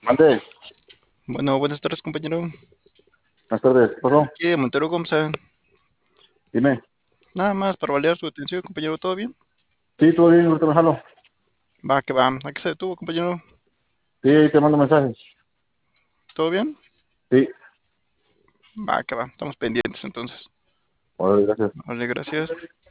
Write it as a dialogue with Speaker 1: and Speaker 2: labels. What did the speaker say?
Speaker 1: Mande,
Speaker 2: Bueno, buenas tardes, compañero.
Speaker 1: buenas tardes. ¿Qué pasó?
Speaker 2: Aquí de Montero, ¿cómo está?
Speaker 1: Dime.
Speaker 2: Nada más para validar su atención, compañero. ¿Todo bien?
Speaker 1: Sí, todo bien, ahorita me jalo.
Speaker 2: Va, que va. ¿A qué se detuvo, compañero?
Speaker 1: Sí, ahí te mando mensajes.
Speaker 2: ¿Todo bien?
Speaker 1: Sí,
Speaker 2: Va, que va. Estamos pendientes, entonces.
Speaker 1: órale, gracias.
Speaker 2: Vale, gracias.